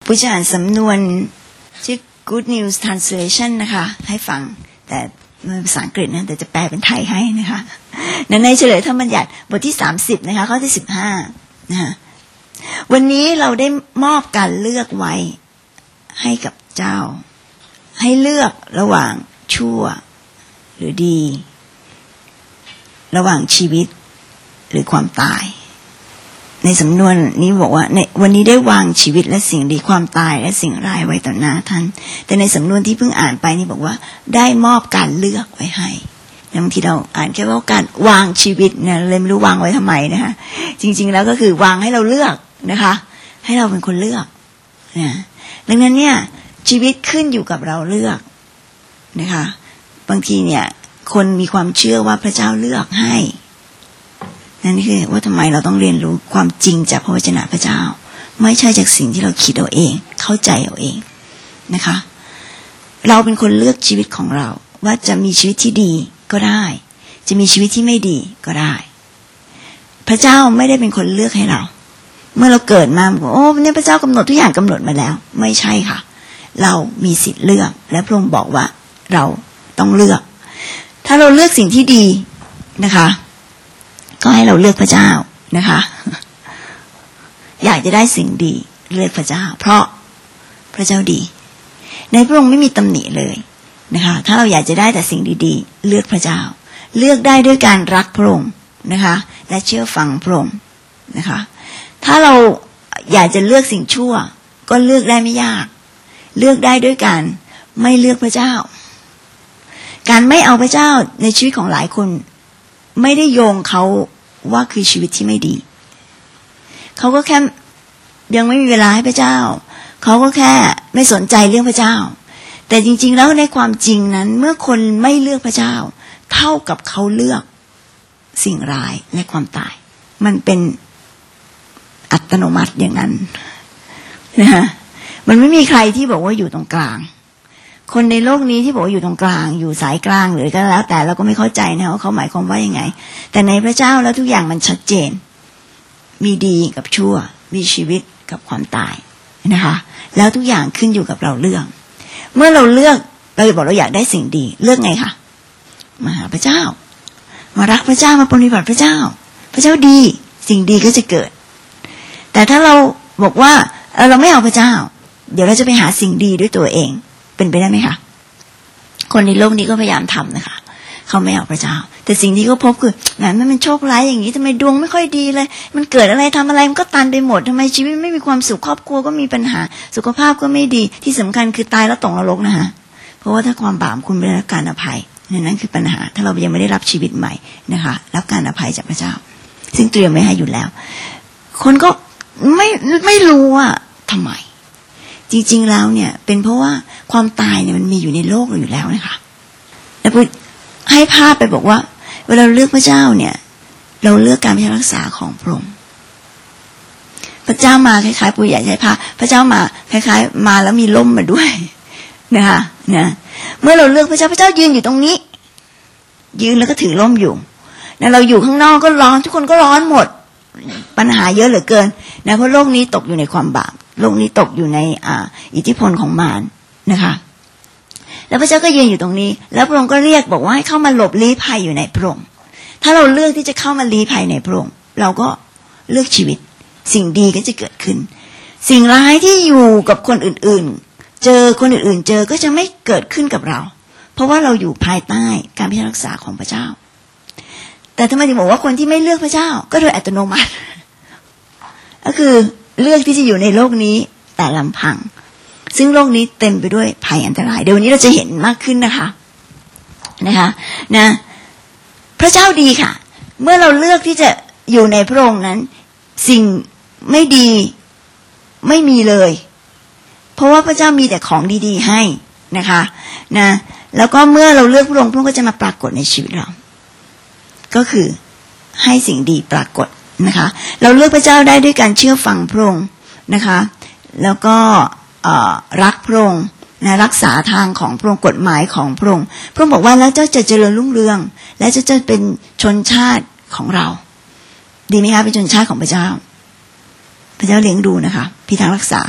ผู้จะอ่านสำนวนชื่อ Good News Translation นะคะให้ฟังแต่ภาษาอังกฤษนะแต่จะแปลเป็นไทยให้นะคะในเฉลยธรรมบัญญัติบทที่30นะคะข้อที่15นะคะวันนี้เราได้มอบการเลือกไว้ให้กับเจ้าให้เลือกระหว่างชั่วหรือดีระหว่างชีวิตหรือความตายในสำนวนนี้บอกว่าในวันนี้ได้วางชีวิตและสิ่งดีความตายและสิ่งร้ายไว้ต่อหน้าท่านแต่ในสำนวนที่เพิ่งอ่านไปนี่บอกว่าได้มอบการเลือกไว้ให้บางทีเราอ่านแค่ว่าการวางชีวิตเนี่ยเลยไม่รู้วางไว้ทำไมนะคะจริงๆแล้วก็คือวางให้เราเลือกนะคะให้เราเป็นคนเลือกนะดังนั้นเนี่ยชีวิตขึ้นอยู่กับเราเลือกนะคะบางทีเนี่ยคนมีความเชื่อว่าพระเจ้าเลือกให้นั่นคือว่าทำไมเราต้องเรียนรู้ความจริงจากพระวจนะพระเจ้าไม่ใช่จากสิ่งที่เราคิดเอาเองเข้าใจเอาเองนะคะเราเป็นคนเลือกชีวิตของเราว่าจะมีชีวิตที่ดีก็ได้จะมีชีวิตที่ไม่ดีก็ได้พระเจ้าไม่ได้เป็นคนเลือกให้เราเมื่อเราเกิดมาบอกโอ้เนี่ยพระเจ้ากำหนดทุกอย่างกำหนดมาแล้วไม่ใช่ค่ะเรามีสิทธิ์เลือกและพระองค์บอกว่าเราต้องเลือกถ้าเราเลือกสิ่งที่ดีนะคะก็ให้เราเลือกพระเจ้านะคะอยากจะได้สิ่งดีเลือกพระเจ้าเพราะพระเจ้าดีในพระองค์ไม่มีตำหนิเลยนะคะถ้าเราอยากจะได้แต่สิ่งดีๆเลือกพระเจ้าเลือกได้ด้วยการรักพระองค์นะคะและเชื่อฟังพระองค์นะคะถ้าเราอยากจะเลือกสิ่งชั่วก็เลือกได้ไม่ยากเลือกได้ด้วยการไม่เลือกพระเจ้าการไม่เอาพระเจ้าในชีวิตของหลายคนไม่ได้โยงเขาว่าคือชีวิตที่ไม่ดีเขาก็แค่ยังไม่มีเวลาให้พระเจ้าเขาก็แค่ไม่สนใจเรื่องพระเจ้าแต่จริงๆแล้วในความจริงนั้นเมื่อคนไม่เลือกพระเจ้าเท่ากับเขาเลือกสิ่งร้ายและความตายมันเป็นอัตโนมัติอย่างนั้นนะฮะมันไม่มีใครที่บอกว่าอยู่ตรงกลางคนในโลกนี้ที่บอกว่าอยู่ตรงกลางอยู่สายกลางหรือก็แล้วแต่เราก็ไม่เข้าใจนะว่าเขาหมายความว่ายังไงแต่ในพระเจ้าแล้วทุกอย่างมันชัดเจนมีดีกับชั่วมีชีวิตกับความตายนะคะแล้วทุกอย่างขึ้นอยู่กับเราเลือกเมื่อเราเลือกเราบอกเราอยากได้สิ่งดีเลือกไงคะมาหาพระเจ้ามารักพระเจ้ามาปฏิบัติพระเจ้าพระเจ้าดีสิ่งดีก็จะเกิดแต่ถ้าเราบอกว่าเราไม่เอาพระเจ้าเดี๋ยวเราจะไปหาสิ่งดีด้วยตัวเองเป็นไปได้ไหมคะคนในโลกนี้ก็พยายามทำนะคะเขาไม่เอาพระเจ้าแต่สิ่งที่เขาพบคือแหมมันโชคร้ายอย่างนี้ทำไมดวงไม่ค่อยดีเลยมันเกิดอะไรทำอะไรมันก็ตันไปหมดทำไมชีวิตไม่มีความสุขครอบครัวก็มีปัญหาสุขภาพก็ไม่ดีที่สำคัญคือตายแล้วตกนรกนะคะเพราะว่าถ้าความบาปคุณไม่ได้รับการอภัยนั่นคือปัญหาถ้าเรายังไม่ได้รับชีวิตใหม่นะคะรับการอภัยจากพระเจ้าซึ่งเตรียมไว้ให้อยู่แล้วคนก็ไม่รู้ว่าทำไมจริงๆแล้วเนี่ยเป็นเพราะว่าความตายเนี่ยมันมีอยู่ในโลกเราอยู่แล้วนะคะแล้วพูดให้ภาพไปบอกว่าเวลาเราเลือกพระเจ้าเนี่ยเราเลือกการพิทักษ์รักษาของพระองค์พระเจ้ามาคล้ายๆปุยใหญ่ใช้ผ้าพระเจ้ามาคล้ายๆมาแล้วมีล่มมาด้วยนะคะนะเมื่อเราเลือกพระเจ้ายืนอยู่ตรงนี้ยืนแล้วก็ถือล่มอยู่นะเราอยู่ข้างนอกก็ร้อนทุกคนก็ร้อนหมดปัญหาเยอะเหลือเกินนะเพราะโลกนี้ตกอยู่ในความบาปโลกนี้ตกอยู่ในอิทธิพลของมารนะคะแล้วพระเจ้าก็ยืนอยู่ตรงนี้แล้วพระองค์ก็เรียกบอกว่าให้เข้ามาหลบลี้ภัยอยู่ในพระองค์ถ้าเราเลือกที่จะเข้ามาลี้ภัยในพระองค์เราก็เลือกชีวิตสิ่งดีก็จะเกิดขึ้นสิ่งร้ายที่อยู่กับคนอื่นๆเจอคนอื่นๆเจอก็จะไม่เกิดขึ้นกับเราเพราะว่าเราอยู่ภายใต้การพิทักษ์รักษาของพระเจ้าแต่ทำไมถึงบอกว่าคนที่ไม่เลือกพระเจ้าก็โดยอัตโนมัติก็คือเลือกที่จะอยู่ในโลกนี้แต่ลำพังซึ่งโลกนี้เต็มไปด้วยภัยอันตรายเดี๋ยววันนี้เราจะเห็นมากขึ้นนะคะนะพระเจ้าดีค่ะเมื่อเราเลือกที่จะอยู่ในพระองค์นั้นสิ่งไม่ดีไม่มีเลยเพราะว่าพระเจ้ามีแต่ของดีๆให้นะคะนะแล้วก็เมื่อเราเลือกพระองค์พระองค์ก็จะมาปรากฏในชีวิตเราก็คือให้สิ่งดีปรากฏนะคะเราเลือกพระเจ้าได้ด้วยการเชื่อฟังพระองค์นะคะแล้วก็รักพระองค์นะรักษาทางของพระองค์กฎหมายของพระองค์พระองค์บอกว่าแล้วเจ้าจะเจริญรุ่งเรืองและจะเป็นชนชาติของเราดีไหมคะเป็นชนชาติของพระเจ้าพระเจ้าเลี้ยงดูนะคะพิทักษ์รักษา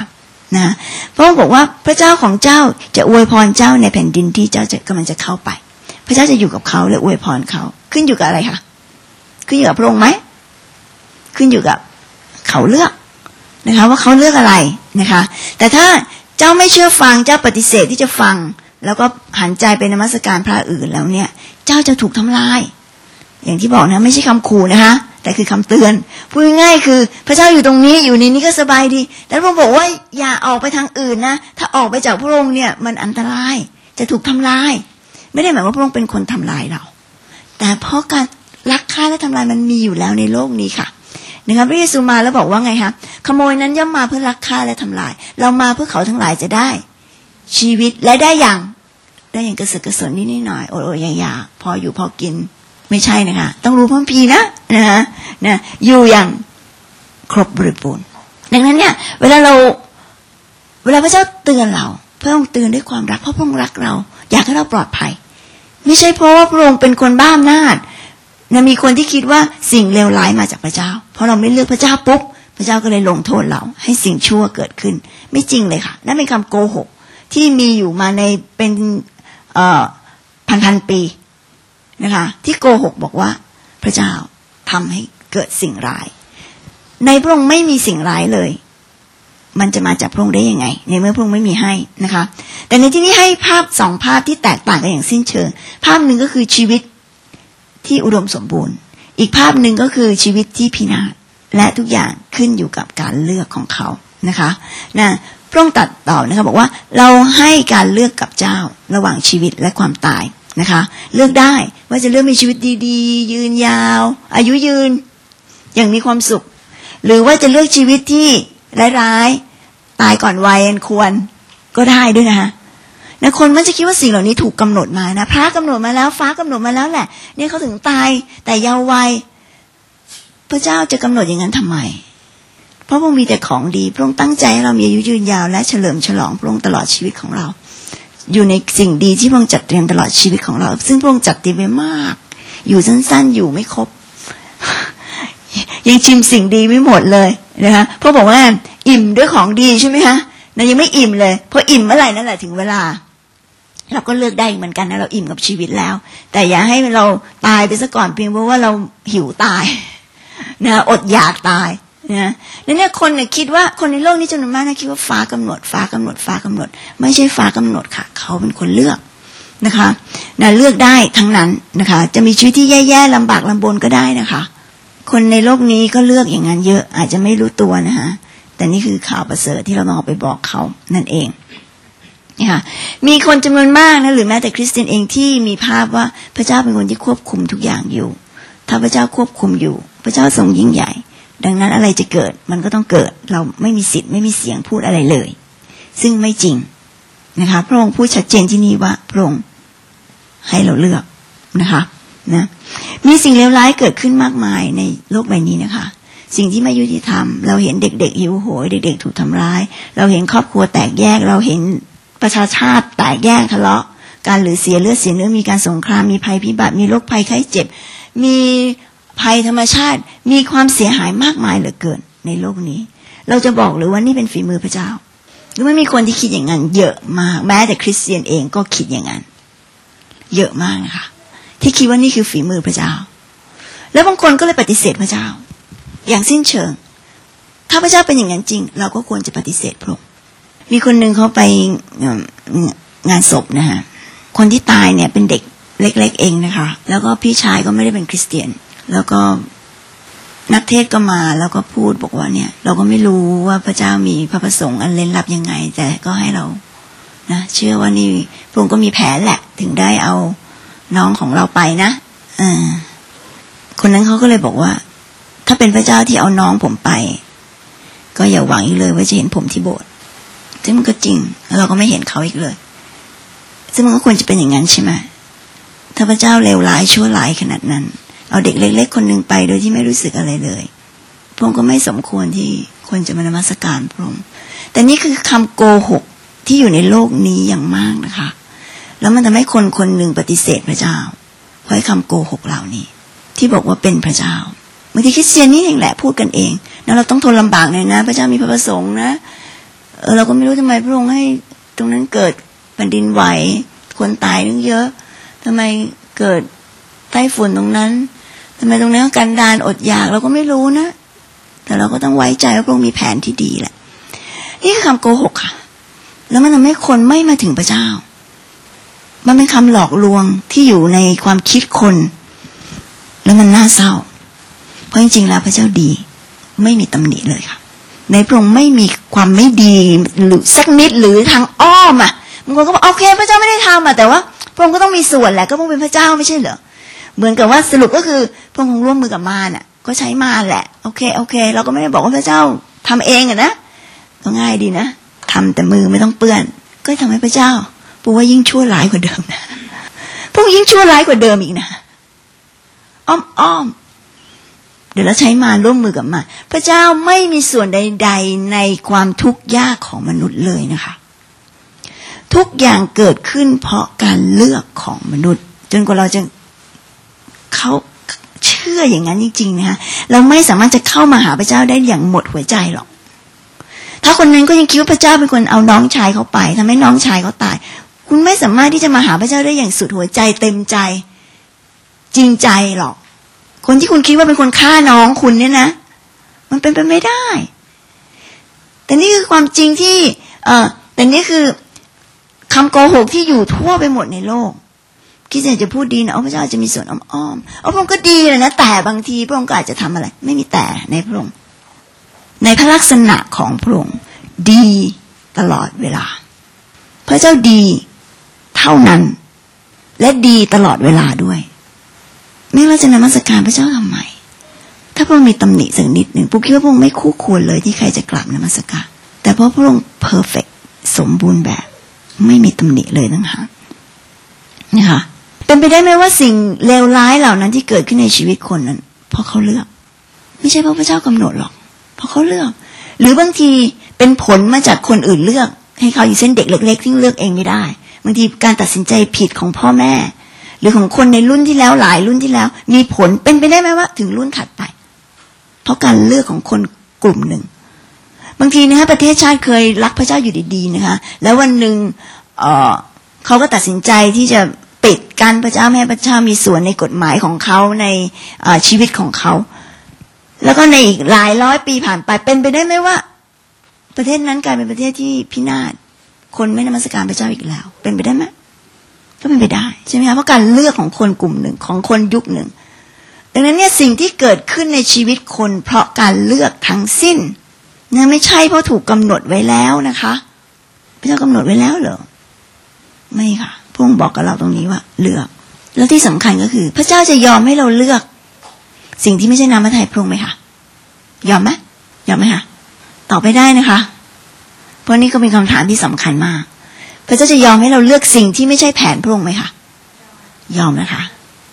นะพระองค์บอกว่าพระเจ้าของเจ้าจะอวยพรเจ้าในแผ่นดินที่เจ้ากำลังจะเข้าไปพระเจ้าจะอยู่กับเขาและอวยพรเขาขึ้นอยู่กับอะไรคะขึ้นอยู่กับพระองค์ไหมขึ้นอยู่กับเขาเลือกนะคะว่าเขาเลือกอะไรนะคะแต่ถ้าเจ้าไม่เชื่อฟังเจ้าปฏิเสธที่จะฟังแล้วก็หันใจไปนมัสการพระอื่นแล้วเนี่ยเจ้าจะถูกทำลายอย่างที่บอกนะไม่ใช่คำขู่นะคะแต่คือคำเตือนพูดง่ายๆคือพระเจ้าอยู่ตรงนี้อยู่ในนี้ก็สบายดีแต่พระองค์บอกว่าอย่าออกไปทางอื่นนะถ้าออกไปจากพระองค์เนี่ยมันอันตรายจะถูกทำลายไม่ได้หมายว่าพระองค์เป็นคนทำลายเราแต่เพราะการลักฆ่าและทำลายมันมีอยู่แล้วในโลกนี้ค่ะนะครับพระเยซูมาแล้วบอกว่าไงคะขโมยนั้นย่อมมาเพื่อลักฆ่าและทำลายเรามาเพื่อเขาทั้งหลายจะได้ชีวิตและได้อย่างกระเสือกกระสนนิดหน่อยโอ้ยอยากพออยู่พอกินไม่ใช่นะคะต้องรู้พระคัมภีร์นะอยู่อย่างครบบริบูรณ์ดังนั้นเนี่ยเวลาพระเจ้าเตือนเราพระองค์เตือนด้วยความรักเพราะพระองค์รักเราอยากให้เราปลอดภัยไม่ใช่เพราะว่าพระองค์เป็นคนบ้าอำนาจนะมีคนที่คิดว่าสิ่งเลวร้ายมาจากพระเจ้าเพราะเราไม่เลือกพระเจ้าปุ๊บพระเจ้าก็เลยลงโทษเราให้สิ่งชั่วเกิดขึ้นไม่จริงเลยค่ะนั่นเป็นคำโกหกที่มีอยู่มาในเป็นพันปีนะคะที่โกหกบอกว่าพระเจ้าทำให้เกิดสิ่งร้ายในพระองค์ไม่มีสิ่งร้ายเลยมันจะมาจากพระองค์ได้ยังไงในเมื่อพระองค์ไม่มีให้นะคะแต่ในที่นี้ให้ภาพสองภาพที่แตกต่างกันอย่างสิ้นเชิงภาพหนึ่งก็คือชีวิตที่อุดมสมบูรณ์อีกภาพหนึ่งก็คือชีวิตที่พินาศและทุกอย่างขึ้นอยู่กับการเลือกของเขานะคะพระองค์ตรัสต่อนะคะบอกว่าเราให้การเลือกกับเจ้าระหว่างชีวิตและความตายนะคะเลือกได้ว่าจะเลือกมีชีวิตดีๆยืนยาวอายุยืนอย่างมีความสุขหรือว่าจะเลือกชีวิตที่ร้ายๆตายก่อนวัยอันควรก็ได้ด้วยนะคะคนมันจะคิดว่าสิ่งเหล่านี้ถูกกำหนดมานะพระกำหนดมาแล้วฟ้ากำหนดมาแล้วแหละเนี่ยเขาถึงตายแต่เยาว์วัยพระเจ้าจะกำหนดอย่างนั้นทำไมเพราะพระองค์มีแต่ของดีพระองค์ตั้งใจให้เรามีอายุยืนยาวและเฉลิมฉลองพระองค์ตลอดชีวิตของเราอยู่ในสิ่งดีที่พระองค์จัดเตรียมตลอดชีวิตของเราซึ่งพระองค์จัดเตรียมไว้มากอยู่สั้นๆอยู่ไม่ครบยังชิมสิ่งดีไม่หมดเลยนะคะเพราะบอกว่าอิ่มด้วยของดีใช่ไหมคะนั่นยังไม่อิ่มเลยพออิ่มเมื่อไหร่นั่นแหละถึงเวลาเราก็เลือกได้เหมือนกันนะเราอิ่มกับชีวิตแล้วแต่อย่าให้เราตายไปซะก่อนเพียงเพราะว่าเราหิวตายนะอดอยากตายนะแล้วเนี่ยคนเนี่ยคิดว่าคนในโลกนี้จำนวนมากนะคิดว่าฟ้ากำหนดไม่ใช่ฟ้ากำหนดค่ะเขาเป็นคนเลือกนะคะเลือกได้ทั้งนั้นนะคะจะมีชีวิตที่แย่ๆลำบากลำบนก็ได้นะคะคนในโลกนี้ก็เลือกอย่างนั้นเยอะอาจจะไม่รู้ตัวนะคะแต่นี่คือข่าวประเสริฐที่เราต้องออกไปบอกเขานั่นเองนะคะมีคนจำนวนมากนะหรือแม้แต่คริสเตียนเองที่มีภาพว่าพระเจ้าเป็นคนที่ควบคุมทุกอย่างอยู่ถ้าพระเจ้าควบคุมอยู่พระเจ้าทรงยิ่งใหญ่ดังนั้นอะไรจะเกิดมันก็ต้องเกิดเราไม่มีสิทธิ์ไม่มีเสียงพูดอะไรเลยซึ่งไม่จริงนะคะพระองค์พูดชัดเจนที่นี่ว่าพระองค์ให้เราเลือกนะคะมีสิ่งเลวร้ายเกิดขึ้นมากมายในโลกใบนี้นะคะสิ่งที่ไม่ยุติธรรมเราเห็นเด็กๆหิวโหยเด็กๆถูกทำร้ายเราเห็นครอบครัวแตกแยกเราเห็นประชาชาติแตกแยกทะเลาะการหรือเสียเลือดเสียเนื้อมีการสงครามมีภัยพิบัติมีโรคภัยไข้เจ็บมีภัยธรรมชาติมีความเสียหายมากมายเหลือเกินในโลกนี้เราจะบอกหรือว่านี่เป็นฝีมือพระเจ้าหรือไม่มีคนที่คิดอย่างนั้นเยอะมากแม้แต่คริสเตียนเองก็คิดอย่างนั้นเยอะมากนะคะที่คิดว่านี่คือฝีมือพระเจ้าแล้วบางคนก็เลยปฏิเสธพระเจ้าอย่างสิ้นเชิงถ้าพระเจ้าเป็นอย่างนั้นจริงเราก็ควรจะปฏิเสธพระองค์มีคนหนึ่งเขาไปงานศพนะคะคนที่ตายเนี่ยเป็นเด็กเล็กๆเองนะคะแล้วก็พี่ชายก็ไม่ได้เป็นคริสเตียนแล้วก็นักเทศก็มาแล้วก็พูดบอกว่าเนี่ยเราก็ไม่รู้ว่าพระเจ้ามีพระประสงค์อันเร้นลับยังไงแต่ก็ให้เรานะเชื่อว่านี่พระองค์ก็มีแผนแหละถึงได้เอาน้องของเราไปนะคนนั้นเขาก็เลยบอกว่าถ้าเป็นพระเจ้าที่เอาน้องผมไปก็อย่าหวังอีกเลยว่าจะเห็นผมที่โบสถ์ซึ่งมันก็จริงเราก็ไม่เห็นเขาอีกเลยซึ่งมันก็ควรจะเป็นอย่างนั้นใช่ไหมถ้าพระเจ้าเลวร้ายชั่วร้ายขนาดนั้นเอาเด็กเล็กๆคนนึงไปโดยที่ไม่รู้สึกอะไรเลยพระองค์ก็ไม่สมควรที่คนจะมานมัสการพระองค์แต่นี่คือคำโกหกที่อยู่ในโลกนี้อย่างมากนะคะแล้วมันทำให้คนคนหนึ่งปฏิเสธพระเจ้าเพราะคำโกหกเหล่านี้ที่บอกว่าเป็นพระเจ้าบางทีคริสเตียนนี่เองแหละพูดกันเองแล้วเราต้องทนลำบากหน่อยนะพระเจ้ามีพระประสงค์นะเราก็ไม่รู้ทำไมพระองค์ให้ตรงนั้นเกิดแผ่นดินไหวคนตายนึงเยอะทำไมเกิดไต้ฝุ่นตรงนั้นทำไมตรงนั้นกันดารอดอยากเราก็ไม่รู้นะแต่เราก็ต้องไว้ใจว่าพระองค์มีแผนที่ดีแหละนี่คือคำโกหกค่ะแล้วมันทำให้คนไม่มาถึงพระเจ้ามันเป็นคำหลอกลวงที่อยู่ในความคิดคนแล้วมันน่าเศร้าเพราะจริงๆแล้วพระเจ้าดีไม่มีตำหนิเลยค่ะในพระองค์ไม่มีความไม่ดีหรือสักนิดหรือทางอ้อมอ่ะบางคนก็บอกโอเคพระเจ้าไม่ได้ทำอ่ะแต่ว่าพระองค์ก็ต้องมีส่วนแหละก็ต้องเป็นพระเจ้าไม่ใช่เหรอเหมือนกับว่าสรุปก็คือพระองค์คงร่วมมือกับมารน่ะก็ใช้มารแหละโอเคเราก็ไม่ได้บอกว่าพระเจ้าทำเองอ่ะนะก็ง่ายดีนะทำแต่มือไม่ต้องเปื้อนก็ทำให้พระเจ้าปูว่ายิ่งชั่วร้ายกว่าเดิมนะพวกยิ่งชั่วร้ายกว่าเดิมอีกนะอ้อมเดี๋ยวเราใช้มารร่วมมือกับมารพระเจ้าไม่มีส่วนใดๆในความทุกข์ยากของมนุษย์เลยนะคะทุกอย่างเกิดขึ้นเพราะการเลือกของมนุษย์จนกว่าเราจะเขาเชื่ออย่างนั้นจริงๆนะคะเราไม่สามารถจะเข้ามาหาพระเจ้าได้อย่างหมดหัวใจหรอกถ้าคนนั้นก็ยังคิดว่าพระเจ้าเป็นคนเอาน้องชายเขาไปทำให้น้องชายเขาตายคุณไม่สามารถที่จะมาหาพระเจ้าได้อย่างสุดหัวใจเต็มใจจริงใจหรอกคนที่คุณคิดว่าเป็นคนฆ่าน้องคุณเนี่ยนะมันเป็นไปไม่ได้แต่นี่คือความจริงที่แต่นี่คือคำโกหกที่อยู่ทั่วไปหมดในโลกคิดจะพูดดีนะพระเจ้าจะมีส่วนอ้อมพระองค์ก็ดีเลยนะแต่บางทีพระองค์ก็อาจจะทำอะไรไม่มีแต่ในพระองค์ในพระลักษณะของพระองค์ดีตลอดเวลาพระเจ้าดีเท่านั้นและดีตลอดเวลาด้วยไม่ว่าจะนมัสการพระเจ้าทำไมถ้าพระองค์มีตำหนิสักนิดหนึ่งปุ๊บคิดว่าพระองค์ไม่คู่ควรเลยที่ใครจะกราบนมัสการแต่เพราะพระองค์เพอร์เฟกต์สมบูรณ์แบบไม่มีตำหนิเลยนะคะนะคะเป็นไปได้ไหมว่าสิ่งเลวร้ายเหล่านั้นที่เกิดขึ้นในชีวิตคนนั้นเพราะเขาเลือกไม่ใช่เพราะพระเจ้ากำหนดหรอกเพราะเขาเลือกหรือบางทีเป็นผลมาจากคนอื่นเลือกให้เขาอย่างเช่นเด็กเล็กๆที่เลือกเองไม่ได้บางทีการตัดสินใจผิดของพ่อแม่หรือของคนในรุ่นที่แล้วหลายรุ่นที่แล้วมีผลเป็นไปได้ไหมว่าถึงรุ่นถัดไปเพราะการเลือกของคนกลุ่มหนึ่งบางทีนะคะประเทศชาติเคยรักพระเจ้าอยู่ดีๆนะคะแล้ววันหนึ่งเขาก็ตัดสินใจที่จะปิดกั้นพระเจ้าไม่ให้พระเจ้ามีส่วนในกฎหมายของเขาในชีวิตของเขาแล้วก็ในอีกหลายร้อยปีผ่านไปเป็นไปได้ไหมว่าประเทศนั้นกลายเป็นประเทศที่พินาศคนไม่นมัสการพระเจ้าอีกแล้วเป็นไปได้ไหมก็เป็นไปได้ใช่ไหมคะเพราะการเลือกของคนกลุ่มหนึ่งของคนยุคหนึ่งดังนั้นเนี่ยสิ่งที่เกิดขึ้นในชีวิตคนเพราะการเลือกทั้งสิ้นนั่นไม่ใช่เพราะถูกกำหนดไว้แล้วนะคะพระเจ้ากำหนดไว้แล้วเหรอไม่ค่ะพระองค์บอกกับเราตรงนี้ว่าเลือกแล้วที่สำคัญก็คือพระเจ้าจะยอมให้เราเลือกสิ่งที่ไม่ใช่น้ำพระทัยพระองค์ไหมคะยอมไหมคะตอบไม่ได้นะคะเพราะนี่ก็เป็นคำถามที่สำคัญมากพระเจ้าจะยอมให้เราเลือกสิ่งที่ไม่ใช่แผนพระองค์ไหมคะยอมนะคะ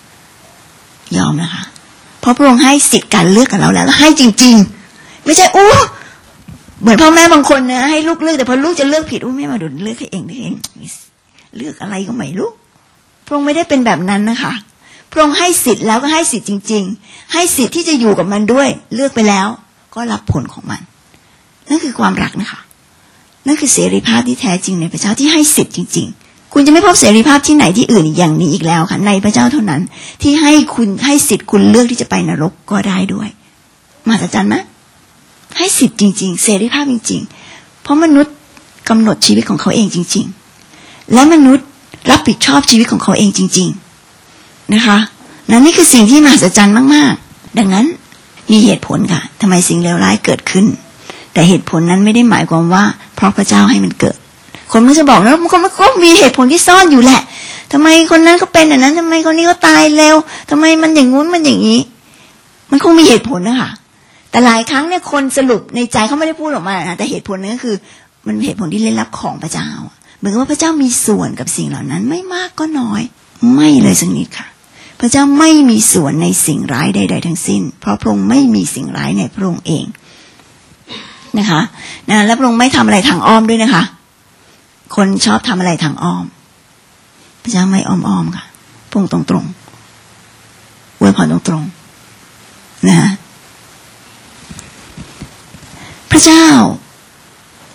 เพราะพระองค์ให้สิทธิ์การเลือกกับเราแล้วให้จริงๆไม่ใช่เหมือนพ่อแม่บางคนนะให้ลูกเลือกแต่พอลูกจะเลือกผิดแม่มาดูเลือกให้เองเลือกอะไรก็ไม่รู้พระองค์ไม่ได้เป็นแบบนั้นนะคะพระองค์ให้สิทธิ์แล้วก็ให้สิทธิ์จริงๆให้สิทธิ์ที่จะอยู่กับมันด้วยเลือกไปแล้วก็รับผลของมันนั่นคือความรักนะคะนั่นคือเสรีภาพที่แท้จริงในพระเจ้าที่ให้สิทธิ์จริงๆคุณจะไม่พบเสรีภาพที่ไหนที่อื่นอย่างนี้อีกแล้วค่ะในพระเจ้าเท่านั้นที่ให้คุณให้สิทธิ์คุณเลือกที่จะไปนรกก็ได้ด้วยมหัศจรรย์ไหมให้สิทธิ์จริงๆเสรีภาพจริงๆเพราะมนุษย์กำหนดชีวิตของเขาเองจริงๆและมนุษย์รับผิดชอบชีวิตของเขาเองจริงๆนะคะนี่คือสิ่งที่มหัศจรรย์มากๆดังนั้นมีเหตุผลค่ะทำไมสิ่งเลวร้ายเกิดขึ้นแต่เหตุผลนั้นไม่ได้หมายความว่าเพราะพระเจ้าให้มันเกิดคนก็จะบอกนะคนมันก็มีเหตุผลที่ซ่อนอยู่แหละทำไมคนนั้นก็เป็นอย่างนั้นทำไมคนนี้ก็ตายเร็วทำไมมันอย่างงู้นมันอย่างนี้มันคงมีเหตุผลนะคะแต่หลายครั้งเนี่ยคนสรุปในใจเขาไม่ได้พูดออกมานะแต่เหตุผลนั้นก็คือมันเหตุผลที่เล่นลับของพระเจ้าเหมือนกับว่าพระเจ้ามีส่วนกับสิ่งเหล่านั้นไม่มากก็น้อยไม่เลยสักนิดค่ะพระเจ้าไม่มีส่วนในสิ่งร้ายใดๆทั้งสิ้นเพราะพระองค์ไม่มีสิ่งร้ายในพระองค์เองนะคะและพระองค์ไม่ทำอะไรทางอ้อมด้วยนะคะคนชอบทำอะไรทางอ้อมพระเจ้าไม่อ้อมๆค่ะพระองค์ตรงๆอวยพรตรงๆนะพระเจ้า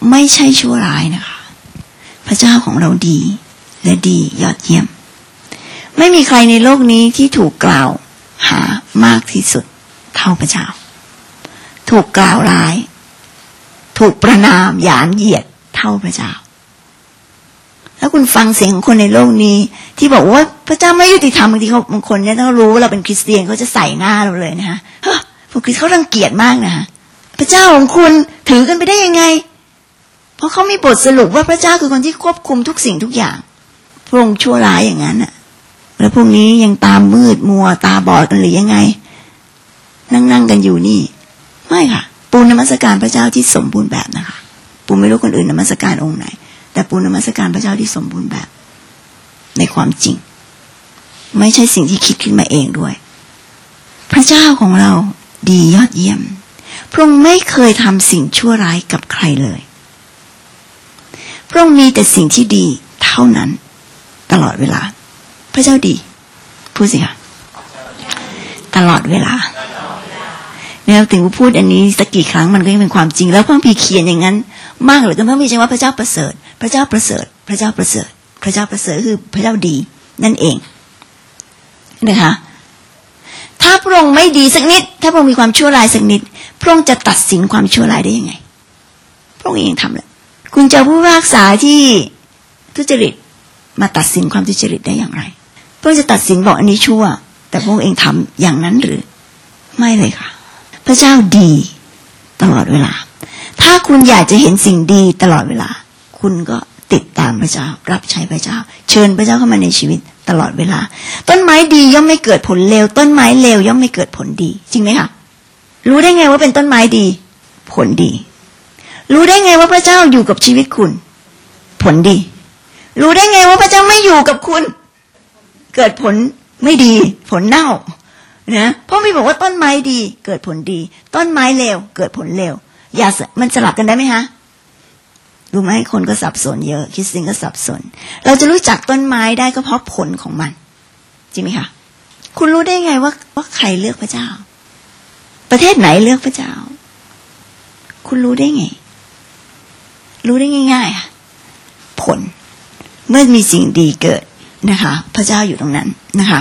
ไม่ใช่ชั่วร้ายนะคะพระเจ้าของเราดีและดียอดเยี่ยมไม่มีใครในโลกนี้ที่ถูกกล่าวหามากที่สุดเท่าพระเจ้าถูกกล่าวร้ายถูกประณามหยามเหยียดเท่าพระเจ้าแล้วคุณฟังเสียงของคนในโลกนี้ที่บอกว่าพระเจ้าไม่ยุติธรรมบางทีเขาบางคนเนี่ยต้องรู้ว่าเราเป็นคริสเตียนเขาจะใส่หน้าเราเลยนะคะพวกคริสต์เขารังเกียจมากนะคะพระเจ้าของคุณถือกันไปได้ยังไงเพราะเขามีบทสรุปว่าพระเจ้าคือคนที่ควบคุมทุกสิ่งทุกอย่างพระองค์ชั่วร้ายอย่างนั้นน่ะแล้วพวกนี้ยังตามืดมัวตาบอดกันหรือยังไงนั่งกันอยู่นี่ไม่ค่ะปูนมัสการพระเจ้าที่สมบูรณ์แบบนะคะปูไม่รู้คนอื่นนมัสการองค์ไหนแต่ปูนมัสการพระเจ้าที่สมบูรณ์แบบในความจริงไม่ใช่สิ่งที่คิดขึ้นมาเองด้วยพระเจ้าของเราดียอดเยี่ยมพระองค์ไม่เคยทำสิ่งชั่วร้ายกับใครเลยพระองค์มีแต่สิ่งที่ดีเท่านั้นตลอดเวลาพระเจ้าดีพูดสิค่ะตลอดเวลาเนี่ยถึงพูดอันนี้สักกี่ครั้งมันก็ยังเป็นความจริงแล้วพระคัมภีร์เขียนอย่างนั้นมากเหลือเกินพระคัมภีร์ใช้ว่าพระเจ้าประเสริฐพระเจ้าประเสริฐพระเจ้าประเสริฐพระเจ้าประเสริฐคือพระเจ้าดีนั่นเองนะคะถ้าพระองค์ไม่ดีสักนิดถ้าพระองค์มีความชั่วร้ายสักนิดพระองค์จะตัดสินความชั่วร้ายได้ยังไงพระองค์เองทำเลยคุณจะผู้พิพากษาที่ทุจริตมาตัดสินความทุจริตได้อย่างไรพระองค์จะตัดสินบอกอันนี้ชั่วแต่พระองค์เองทำอย่างนั้นหรือไม่เลยค่ะพระเจ้าดีตลอดเวลาถ้าคุณอยากจะเห็นสิ่งดีตลอดเวลาคุณก็ติดตามพระเจ้ารับใช้พระเจ้าเชิญพระเจ้าเข้ามาในชีวิตตลอดเวลาต้นไม้ดีย่อมไม่เกิดผลเลวต้นไม้เลวย่อมไม่เกิดผลดีจริงไหมคะรู้ได้ไงว่าเป็นต้นไม้ดีผลดีรู้ได้ไงว่าพระเจ้าอยู่กับชีวิตคุณผลดีรู้ได้ไงว่าพระเจ้าไม่อยู่กับคุณเกิดผลไม่ดีผลเน่านะเพราะมีบอกว่าต้นไม้ดีเกิดผลดีต้นไม้เลวเกิดผลเลวอย่ามันสลับกันได้ไหมคะรู้ไหมคนก็สับสนเยอะคริสเตียนก็สับสนเราจะรู้จักต้นไม้ได้ก็เพราะผลของมันจริงไหมคะคุณรู้ได้ไงว่าใครเลือกพระเจ้าประเทศไหนเลือกพระเจ้าคุณรู้ได้ไงรู้ได้ง่ายๆค่ะผลเมื่อมีสิ่งดีเกิดนะคะพระเจ้าอยู่ตรงนั้นนะคะ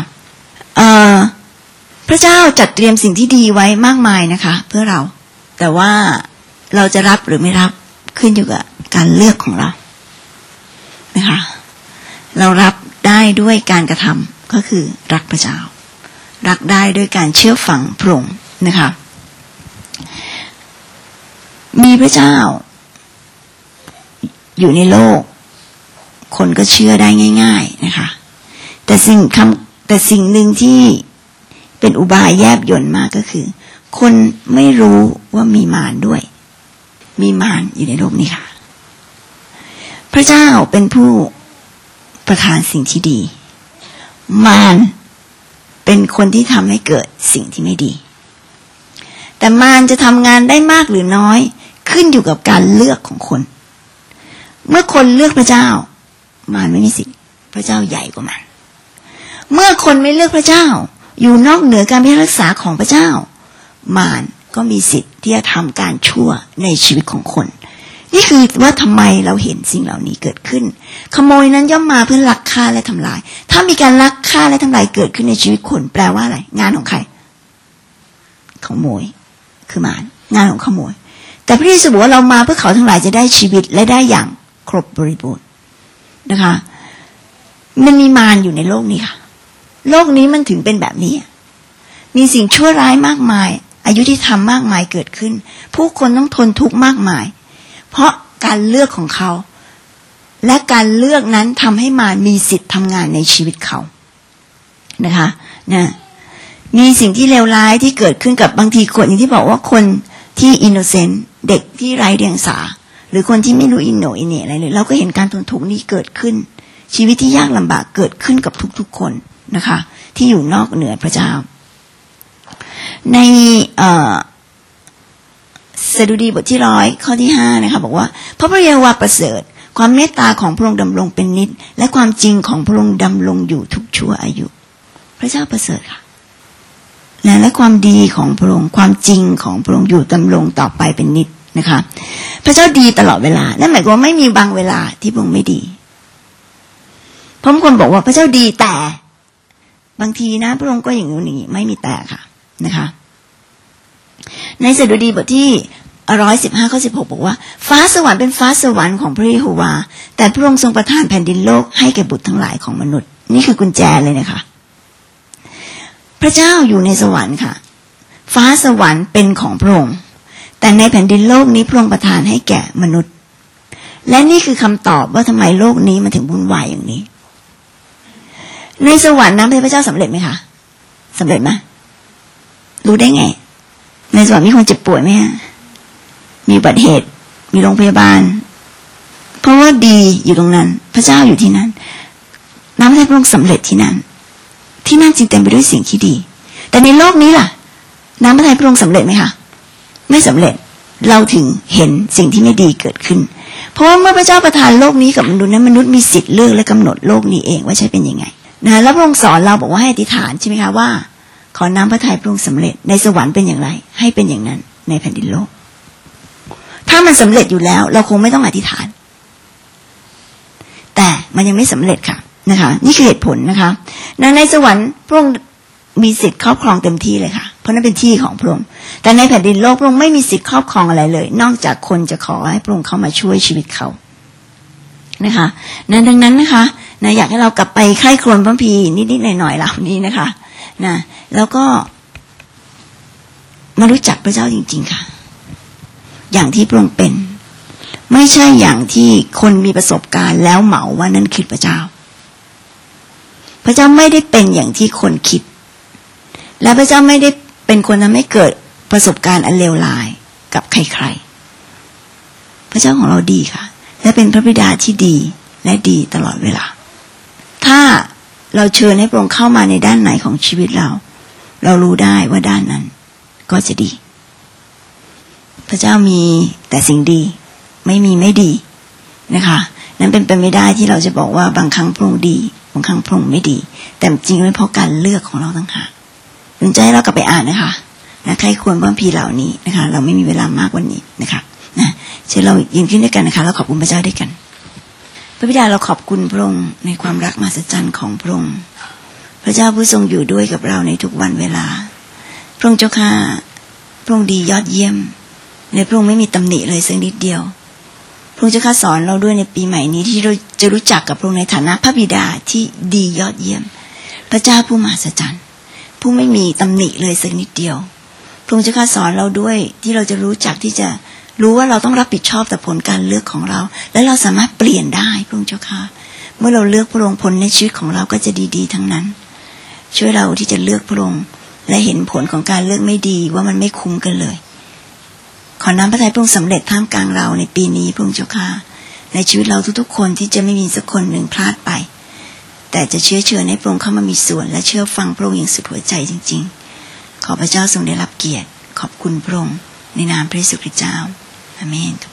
พระเจ้าจัดเตรียมสิ่งที่ดีไว้มากมายนะคะเพื่อเราแต่ว่าเราจะรับหรือไม่รับขึ้นอยู่กับการเลือกของเรานะคะเรารับได้ด้วยการกระทำก็คือรักพระเจ้ารักได้ด้วยการเชื่อฟังพระองค์นะคะมีพระเจ้าอยู่ในโลกคนก็เชื่อได้ง่ายๆนะคะแต่สิ่งหนึ่งที่เป็นอุบายแยบยลมากก็คือคนไม่รู้ว่ามีมารด้วยมีมารอยู่ในโลกนี้ค่ะพระเจ้าเป็นผู้ประทานสิ่งที่ดีมารเป็นคนที่ทำให้เกิดสิ่งที่ไม่ดีแต่มารจะทำงานได้มากหรือน้อยขึ้นอยู่กับการเลือกของคนเมื่อคนเลือกพระเจ้ามารไม่มีสิทธิ์พระเจ้าใหญ่กว่ามันเมื่อคนไม่เลือกพระเจ้าอยู่นอกเหนือการพิทักษาของพระเจ้ามารก็มีสิทธิ์ที่จะทำการชั่วในชีวิตของคนนี่คือว่าทำไมเราเห็นสิ่งเหล่านี้เกิดขึ้นขโมยนั้นย่อมมาเพื่อลักฆ่าและทำลายถ้ามีการลักฆ่าและทำลายเกิดขึ้นในชีวิตคนแปลว่าอะไรงานของใครขโมยคือมารงานของขโมยแต่พระเยซูบอกว่าเรามาเพื่อเขาทั้งหลายจะได้ชีวิตและได้อย่างครบบริบูรณ์นะคะมันมีมารอยู่ในโลกนี้ค่ะโลกนี้มันถึงเป็นแบบนี้มีสิ่งชั่วร้ายมากมายอยุติธรรมมากมายเกิดขึ้นผู้คนต้องทนทุกข์มากมายเพราะการเลือกของเขาและการเลือกนั้นทำให้มารมีสิทธิ์ทำงานในชีวิตเขานะคะนะมีสิ่งที่เลวร้ายที่เกิดขึ้นกับบางทีคนอย่างที่บอกว่าคนที่อินโนเซนต์เด็กที่ไร้เดียงสาหรือคนที่ไม่รู้อินโหนอิเหน่อะไรเลยเราก็เห็นการทนทุกข์นี้เกิดขึ้นชีวิตที่ยากลำบากเกิดขึ้นกับทุกๆคนนะคะที่อยู่นอกเหนือพระเจ้าในสดุดีบทที่100ข้อที่5นะคะบอกว่าเพราะพระเยโฮวาห์ประเสริฐความเมตตาของพระองค์ดำรงเป็นนิจและความจริงของพระองค์ดำรงอยู่ทุกชั่วอายุพระเจ้าประเสริฐค่ะและความดีของพระองค์ความจริงของพระองค์อยู่ดำรงต่อไปเป็นนิจนะคะพระเจ้าดีตลอดเวลานั่นหมายความว่าไม่มีบางเวลาที่พระองค์ไม่ดีเพราะบางคนบอกว่าพระเจ้าดีแต่บางทีนะพระองค์ก็อย่างนี้ไม่มีแต่ค่ะนะคะในสดุดีบทที่115ข้อ16บอกว่าฟ้าสวรรค์เป็นฟ้าสวรรค์ของพระเยโฮวาแต่พระองค์ทรงประทานแผ่นดินโลกให้แก่บุตรทั้งหลายของมนุษย์นี่คือกุญแจเลยนะคะพระเจ้าอยู่ในสวรรค์ค่ะฟ้าสวรรค์เป็นของพระองค์แต่ในแผ่นดินโลกนี้พระองค์ประทานให้แก่มนุษย์และนี่คือคำตอบว่าทำไมโลกนี้มันถึงวุ่นวายอย่างนี้ในสวรรค์น้ำพระเจ้าสำเร็จไหมคะสำเร็จไหมรู้ได้ไงในสวรรค์มีคนเจ็บป่วยไหมฮะมีอุบัติเหตุมีโรงพยาบาลเพราะว่าดีอยู่ตรงนั้นพระเจ้าอยู่ที่นั่นน้ำพระองค์สำเร็จที่นั่นที่นั่นจึงเต็มไปด้วยสิ่งที่ดีแต่ในโลกนี้ล่ะน้ำพระองค์สำเร็จไหมคะไม่สำเร็จเราถึงเห็นสิ่งที่ไม่ดีเกิดขึ้นเพราะว่าเมื่อพระเจ้าประทานโลกนี้กับมนุษย์นั้นมนุษย์มีสิทธิ์เลือกและกำหนดโลกนี้เองว่าใช่เป็นยังไงนะแล้วพระองค์สอนเราบอกว่าให้อธิษฐานใช่ไหมคะว่าขอน้ำพระทัยพระองค์สำเร็จในสวรรค์เป็นอย่างไรให้เป็นอย่างนั้นในแผ่นดินโลกถ้ามันสำเร็จอยู่แล้วเราคงไม่ต้องอธิษฐานแต่มันยังไม่สำเร็จค่ะนะคะนี่คือเหตุผลนะคะในสวรรค์พระองค์มีสิทธิ์ครอบครองเต็มที่เลยค่ะเพราะนั่นเป็นที่ของพระองค์แต่ในแผ่นดินโลกพระองค์ไม่มีสิทธิ์ครอบครองอะไรเลยนอกจากคนจะขอให้พระองค์เข้ามาช่วยชีวิตเขานะคะดังนั้นนะคะอยากให้เรากลับไปใคร่ครวญพระคัมภีร์นิดๆหน่อยๆเหล่านี้นะคะแล้วก็มารู้จักพระเจ้าจริงๆค่ะอย่างที่พระองค์เป็นไม่ใช่อย่างที่คนมีประสบการณ์แล้วเหมาว่านั่นคือพระเจ้าพระเจ้าไม่ได้เป็นอย่างที่คนคิดและพระเจ้าไม่ได้เป็นคนทำให้เกิดประสบการณ์อันเลวร้ายกับใครๆพระเจ้าของเราดีค่ะและเป็นพระบิดาที่ดีและดีตลอดเวลาถ้าเราเชิญให้พระองค์เข้ามาในด้านไหนของชีวิตเรารู้ได้ว่าด้านนั้นก็จะดีพระเจ้ามีแต่สิ่งดีไม่มีไม่ดีนะคะนั้นเป็นไปไม่ได้ที่เราจะบอกว่าบางครั้งพระองค์ดีบางครั้งพระองค์ไม่ดีแต่จริงไม่เพราะการเลือกของเราต่างหากสนใจเรากลับไปอ่านนะคะใครควรพระคัมภีร์เหล่านี้นะคะเราไม่มีเวลามากวันนี้นะคะเชิญเรายืนขึ้นด้วยกันนะคะแล้วขอบคุณพระเจ้าด้วยกันพระบิดาเราขอบคุณพระองค์ในความรักมหัศจรรย์ของพระองค์พระเจ้าผู้ทรงอยู่ด้วยกับเราในทุกวันเวลาพระองค์เจ้าข้าพระองค์ดียอดเยี่ยมในพระองค์ไม่มีตำหนิเลยสักนิดเดียวพระองค์เจ้าข้าสอนเราด้วยในปีใหม่นี้ที่เราจะรู้จักกับพระองค์ในฐานะพระบิดาที่ดียอดเยี่ยมพระเจ้าผู้มหัศจรรย์ผู้ไม่มีตำหนิเลยสักนิดเดียวพระองค์เจ้าข้าสอนเราด้วยที่เราจะรู้จักที่จะรู้ว่าเราต้องรับผิดชอบต่อผลการเลือกของเราและเราสามารถเปลี่ยนได้พระองค์เจ้าข้าเมื่อเราเลือกพระองค์ผลในชีวิตของเราก็จะดีๆทั้งนั้นช่วยเราที่จะเลือกพระองค์และเห็นผลของการเลือกไม่ดีว่ามันไม่คุ้มกันเลยขอน้ำพระทัยพระองค์สำเร็จท่ามกลางเราในปีนี้พระองค์เจ้าข้าในชีวิตเราทุกๆคนที่จะไม่มีสักคนหนึ่งพลาดไปแต่จะเชื่อให้พระองค์เข้ามามีส่วนและเชื่อฟังพระองค์อย่างสุดหัวใจจริงๆขอพระเจ้าทรงได้รับเกียรติขอบคุณพระองค์ในนามพระเยซูคริสต์เจ้าอาเมน